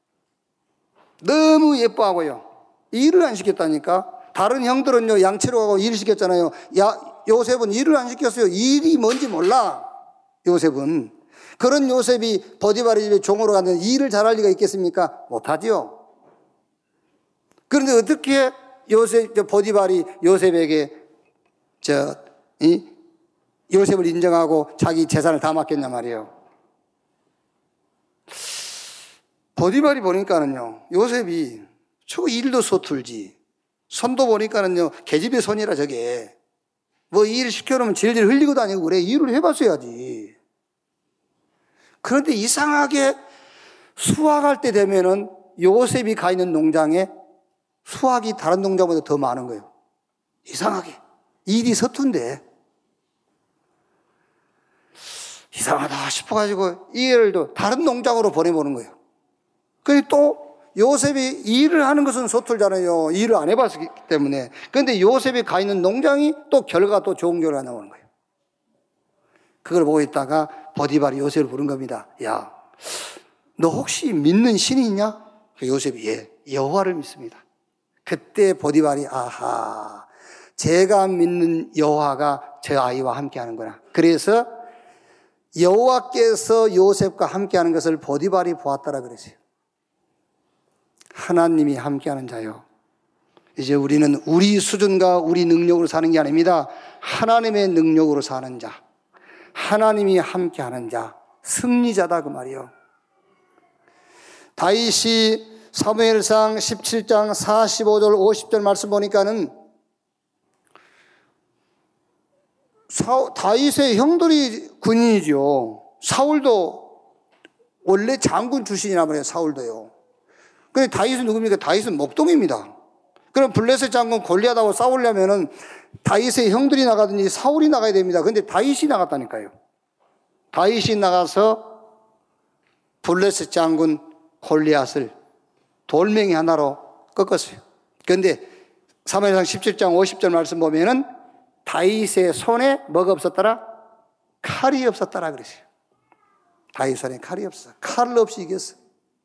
너무 예뻐하고요. 일을 안 시켰다니까. 다른 형들은요, 양치러 가고 일을 시켰잖아요. 요셉은 일을 안 시켰어요. 일이 뭔지 몰라. 요셉은. 그런 요셉이 보디발의 집에 종으로 갔는데 일을 잘할 리가 있겠습니까? 못하지요. 그런데 어떻게 보디발이 요셉에게 요셉을 인정하고 자기 재산을 다 맡겼냔 말이에요. 보디발이 보니까는요, 요셉이 저 일도 서툴지, 손도 보니까는요, 계집의 손이라 저게. 뭐 일 시켜놓으면 질질 흘리고 다니고 그래. 일을 해봤어야지. 그런데 이상하게 수확할 때 되면은 요셉이 가 있는 농장에 수확이 다른 농장보다 더 많은 거예요. 이상하게. 일이 서툰데. 이상하다 싶어가지고 이 애를 또 다른 농장으로 보내보는 거예요. 그런데 또 요셉이 일을 하는 것은 서툴잖아요. 일을 안 해봤기 때문에. 그런데 요셉이 가 있는 농장이 또 결과가 또 좋은 결과가 나오는 거예요. 그걸 보고 있다가 보디발이 요셉을 부른 겁니다. 야, 너 혹시 믿는 신이 있냐? 요셉이 예, 여호와를 믿습니다. 그때 보디발이 아하, 제가 믿는 여호와가 저 아이와 함께 하는구나. 그래서 여호와께서 요셉과 함께 하는 것을 보디발이 보았다라 그랬어요. 하나님이 함께하는 자요. 이제 우리는 우리 수준과 우리 능력으로 사는 게 아닙니다. 하나님의 능력으로 사는 자, 하나님이 함께하는 자, 승리자다 그 말이요. 다윗이 사무엘상 17장 45절 50절 말씀 보니까는 다윗의 형들이 군인이죠. 사울도 원래 장군 출신이란 말이에요. 사울도요. 근데 다윗은 누굽니까? 다윗은 목동입니다. 그럼 블레셋 장군 골리앗하고 싸우려면은 다윗의 형들이 나가든지 사울이 나가야 됩니다. 근데 다윗이 나갔다니까요. 다윗이 나가서 블레셋 장군 골리앗을 돌멩이 하나로 꺾었어요. 그런데 사무엘상 17장 50절 말씀 보면은 다윗의 손에 뭐가 없었더라? 칼이 없었더라 그랬어요. 다윗 손에 칼이 없어. 칼 없이 이겼어.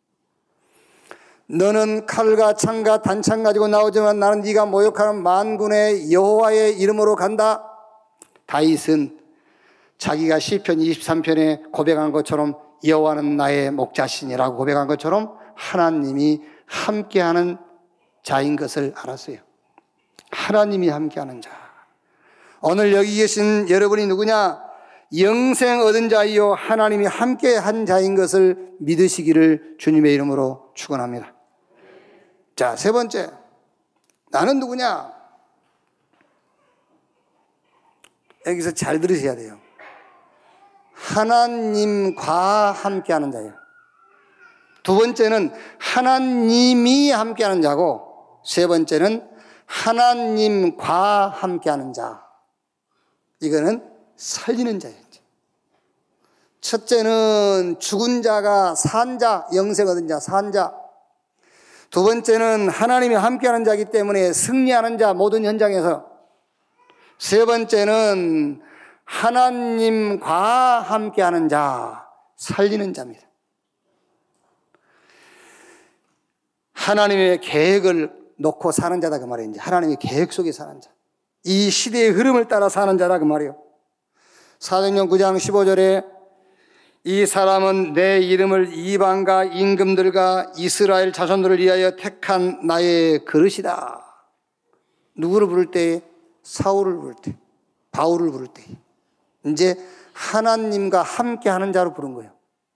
너는 칼과 창과 단창 가지고 나오지만 나는 네가 모욕하는 만군의 여호와의 이름으로 간다. 다윗은 자기가 시편 23편에 고백한 것처럼 여호와는 나의 목자시니라고 고백한 것처럼 하나님이 함께하는 자인 것을 알았어요. 하나님이 함께하는 자. 오늘 여기 계신 여러분이 누구냐? 영생 얻은 자이요 하나님이 함께한 자인 것을 믿으시기를 주님의 이름으로 축원합니다. 자, 세 번째, 나는 누구냐? 여기서 잘 들으셔야 돼요. 하나님과 함께하는 자예요. 두 번째는 하나님이 함께하는 자고, 세 번째는 하나님과 함께하는 자. 이거는 살리는 자예요. 첫째는 죽은 자가 산 자, 영생 얻은 자, 산 자. 두 번째는 하나님이 함께하는 자이기 때문에 승리하는 자, 모든 현장에서. 세 번째는 하나님과 함께하는 자, 살리는 자입니다. 하나님의 계획을 놓고 사는 자다 그 말이에요. 하나님의 계획 속에 사는 자. 이 시대의 흐름을 따라 사는 자다 그 말이에요. 사도행전 9장 15절에 이 사람은 내 이름을 이방과 임금들과 이스라엘 자손들을 위하여 택한 나의 그릇이다. 누구를 부를 때? 사울을 부를 때, 바울을 부를 때 이제 하나님과 함께하는 자로 부른 거예요.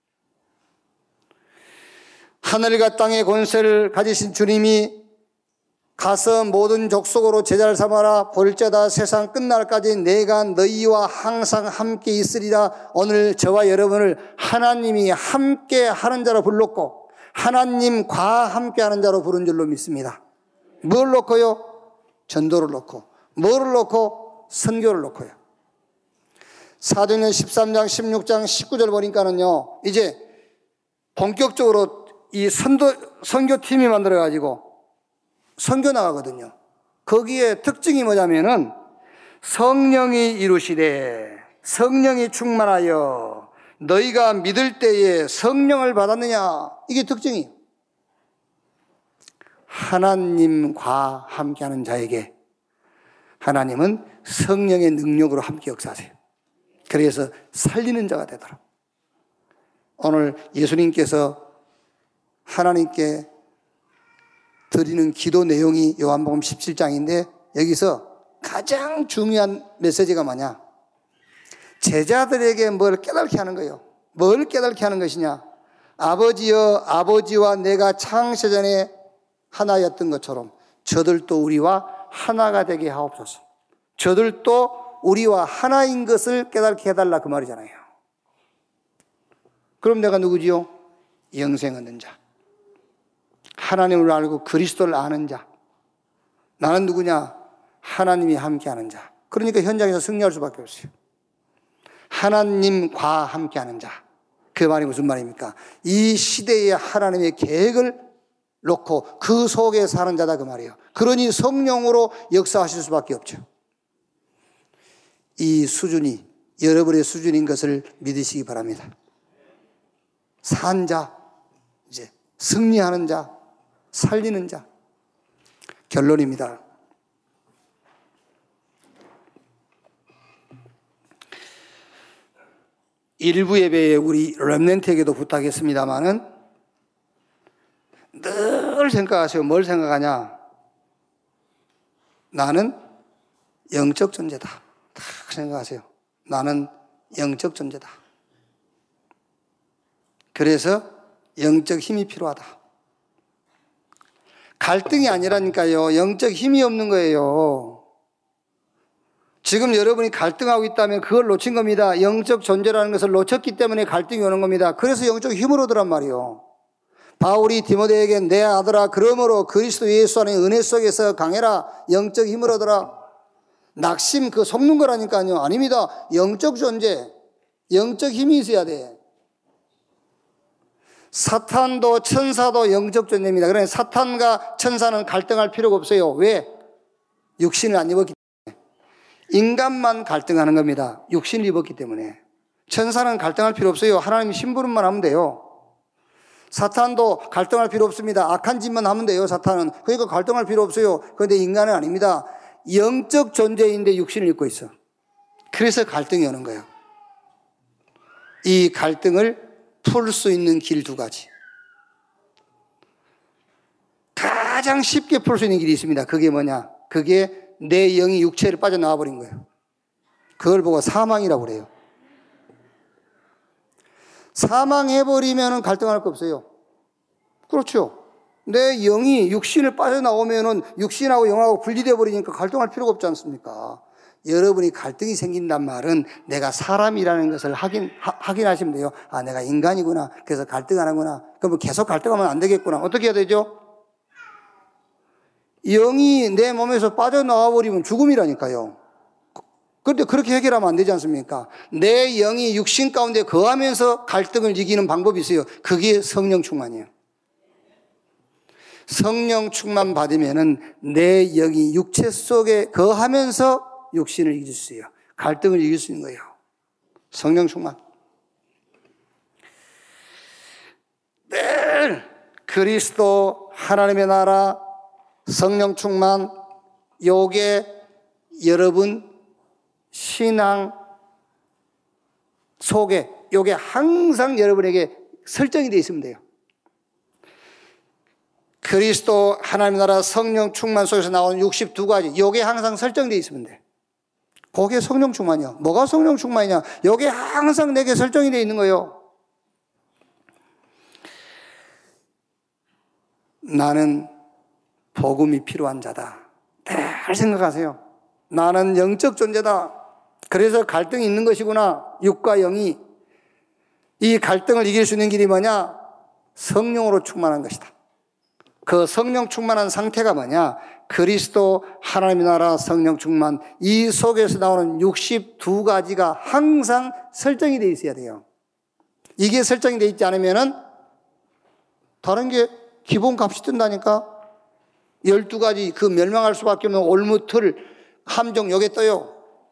하늘과 땅의 권세를 가지신 주님이 가서 모든 족속으로 제자를 삼아라. 볼지어다 세상 끝날까지 내가 너희와 항상 함께 있으리라. 오늘 저와 여러분을 하나님이 함께 하는 자로 불렀고 하나님과 함께 하는 자로 부른 줄로 믿습니다. 뭘 놓고요? 전도를 놓고. 뭐를 놓고? 선교를 놓고요. 사도행전 13장 16장 19절 보니까는요, 이제 본격적으로 이 선교팀이 만들어가지고 선교 나가거든요. 거기에 특징이 뭐냐면은 성령이 이루시되 성령이 충만하여 너희가 믿을 때에 성령을 받았느냐. 이게 특징이에요. 하나님과 함께하는 자에게 하나님은 성령의 능력으로 함께 역사하세요. 그래서 살리는 자가 되더라. 오늘 예수님께서 하나님께 드리는 기도 내용이 요한복음 17장인데 여기서 가장 중요한 메시지가 뭐냐? 제자들에게 뭘 깨닫게 하는 거예요. 뭘 깨닫게 하는 것이냐? 아버지여, 아버지와 내가 창세전에 하나였던 것처럼 저들도 우리와 하나가 되게 하옵소서. 저들도 우리와 하나인 것을 깨닫게 해달라 그 말이잖아요. 그럼 내가 누구지요? 영생 얻는 자, 하나님을 알고 그리스도를 아는 자. 나는 누구냐? 하나님이 함께하는 자. 그러니까 현장에서 승리할 수밖에 없어요. 하나님과 함께하는 자. 그 말이 무슨 말입니까? 이 시대에 하나님의 계획을 놓고 그 속에 사는 자다 그 말이에요. 그러니 성령으로 역사하실 수밖에 없죠. 이 수준이 여러분의 수준인 것을 믿으시기 바랍니다. 산 자, 이제 승리하는 자, 살리는 자. 결론입니다. 일부 예배에 우리 렘넌트에게도 부탁했습니다마는 늘 생각하세요. 뭘 생각하냐? 나는 영적 존재다. 딱 생각하세요. 나는 영적 존재다. 그래서 영적 힘이 필요하다. 갈등이 아니라니까요. 영적 힘이 없는 거예요. 지금 여러분이 갈등하고 있다면 그걸 놓친 겁니다. 영적 존재라는 것을 놓쳤기 때문에 갈등이 오는 겁니다. 그래서 영적 힘으로 오더란 말이에요. 바울이 디모데에게 내 아들아 그러므로 그리스도 예수 안의 은혜 속에서 강해라. 영적 힘을 얻어라. 낙심 그 속는 거라니까요. 아닙니다. 영적 존재, 영적 힘이 있어야 돼. 사탄도 천사도 영적 존재입니다. 그러니 사탄과 천사는 갈등할 필요가 없어요. 왜? 육신을 안 입었기 때문에. 인간만 갈등하는 겁니다. 육신을 입었기 때문에. 천사는 갈등할 필요 없어요. 하나님 심부름만 하면 돼요. 사탄도 갈등할 필요 없습니다. 악한 짓만 하면 돼요. 사탄은. 그러니까 갈등할 필요 없어요. 그런데 인간은 아닙니다. 영적 존재인데 육신을 입고 있어. 그래서 갈등이 오는 거예요. 이 갈등을 풀 수 있는 길 두 가지. 가장 쉽게 풀 수 있는 길이 있습니다. 그게 뭐냐? 그게 내 영이 육체를 빠져나와 버린 거예요. 그걸 보고 사망이라고 그래요. 사망해버리면 갈등할 거 없어요. 그렇죠. 내 영이 육신을 빠져나오면 육신하고 영하고 분리되어 버리니까 갈등할 필요가 없지 않습니까? 여러분이 갈등이 생긴단 말은 내가 사람이라는 것을 확인하시면 돼요. 아, 내가 인간이구나. 그래서 갈등하는구나. 그럼 계속 갈등하면 안 되겠구나. 어떻게 해야 되죠? 영이 내 몸에서 빠져나와 버리면 죽음이라니까요. 그런데 그렇게 해결하면 안 되지 않습니까? 내 영이 육신 가운데 거하면서 갈등을 이기는 방법이 있어요. 그게 성령 충만이에요. 성령 충만 받으면은 내 영이 육체 속에 거하면서 육신을 이길 수 있어요. 갈등을 이길 수 있는 거예요. 성령 충만. 늘 그리스도 하나님의 나라 성령 충만 요게 여러분 신앙 속에 요게 항상 여러분에게 설정이 되어 있으면 돼요. 그리스도 하나님 나라 성령 충만 속에서 나오는 62가지 요게 항상 설정되어 있으면 돼. 그게 성령 충만이야. 뭐가 성령 충만이냐? 요게 항상 내게 설정이 되어 있는 거예요. 나는 복음이 필요한 자다. 늘 생각하세요. 나는 영적 존재다. 그래서 갈등이 있는 것이구나. 육과 영이. 이 갈등을 이길 수 있는 길이 뭐냐? 성령으로 충만한 것이다. 그 성령 충만한 상태가 뭐냐? 그리스도 하나님의 나라 성령 충만, 이 속에서 나오는 62가지가 항상 설정이 되어 있어야 돼요. 이게 설정이 되어 있지 않으면은 다른 게 기본 값이 뜬다니까. 12가지 그 멸망할 수밖에 없는 올무틀 함정 여기에 떠요.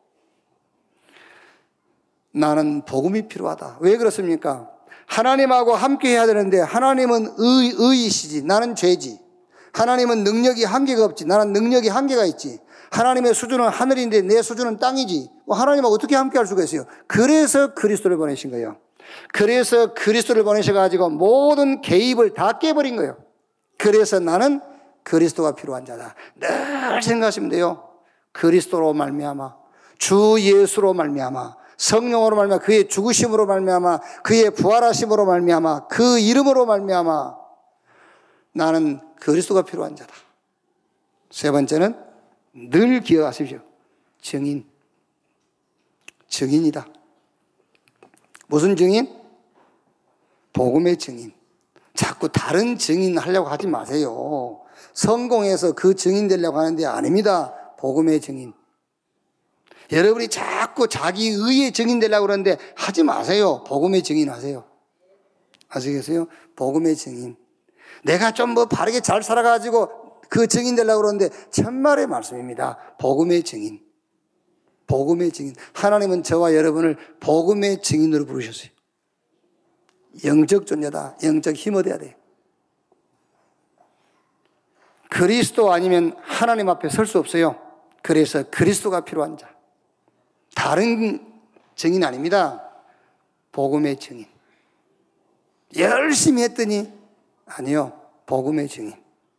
나는 복음이 필요하다. 왜 그렇습니까? 하나님하고 함께 해야 되는데 하나님은 의이시지, 나는 죄지. 하나님은 능력이 한계가 없지, 나는 능력이 한계가 있지. 하나님의 수준은 하늘인데 내 수준은 땅이지. 하나님하고 어떻게 함께 할 수가 있어요? 그래서 그리스도를 보내신 거예요. 그래서 그리스도를 보내셔가지고 모든 개입을 다 깨버린 거예요. 그래서 나는 그리스도가 필요한 자다. 늘 생각하시면 돼요. 그리스도로 말미암아, 주 예수로 말미암아, 성령으로 말미암아, 그의 죽으심으로 말미암아, 그의 부활하심으로 말미암아, 그 이름으로 말미암아 나는 그리스도가 필요한 자다. 세 번째는 늘 기억하십시오. 증인. 증인이다. 무슨 증인? 복음의 증인. 자꾸 다른 증인 하려고 하지 마세요. 성공해서 그 증인 되려고 하는데 아닙니다. 복음의 증인. 여러분이 자꾸 자기 의의 증인 되려고 그러는데 하지 마세요. 복음의 증인 하세요. 아시겠어요? 복음의 증인. 내가 좀 바르게 잘 살아가지고 그 증인 되려고 그러는데 천만의 말씀입니다. 복음의 증인. 복음의 증인. 하나님은 저와 여러분을 복음의 증인으로 부르셨어요. 영적 존재다. 영적 힘 얻어야 돼. 그리스도 아니면 하나님 앞에 설 수 없어요. 그래서 그리스도가 필요한 자. 다른 증인 아닙니다. 복음의 증인. 열심히 했더니 아니요. 복음의 증인.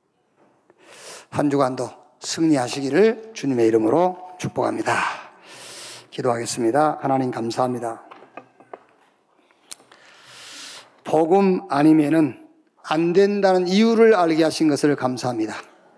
한 주간도 승리하시기를 주님의 이름으로 축복합니다. 기도하겠습니다. 하나님 감사합니다. 복음 아니면은 안 된다는 이유를 알게 하신 것을 감사합니다.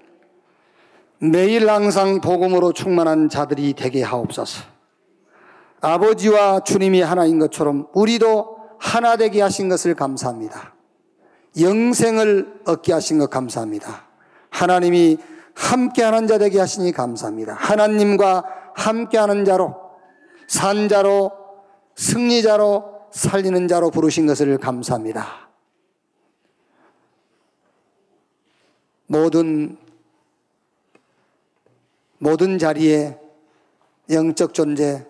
매일 항상 복음으로 충만한 자들이 되게 하옵소서. 아버지와 주님이 하나인 것처럼 우리도 하나 되게 하신 것을 감사합니다. 영생을 얻게 하신 것 감사합니다. 하나님이 함께하는 자 되게 하시니 감사합니다. 하나님과 함께하는 자로, 산 자로, 승리자로, 살리는 자로 부르신 것을 감사합니다. 모든 자리에 영적 존재,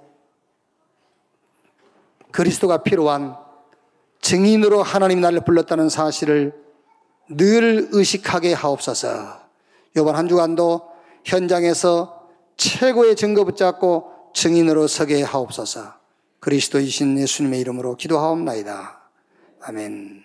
그리스도가 필요한 증인으로 하나님이 나를 불렀다는 사실을 늘 의식하게 하옵소서. 이번 한 주간도 현장에서 최고의 증거 붙잡고 증인으로 서게 하옵소서. 그리스도이신 예수님의 이름으로 기도하옵나이다. 아멘.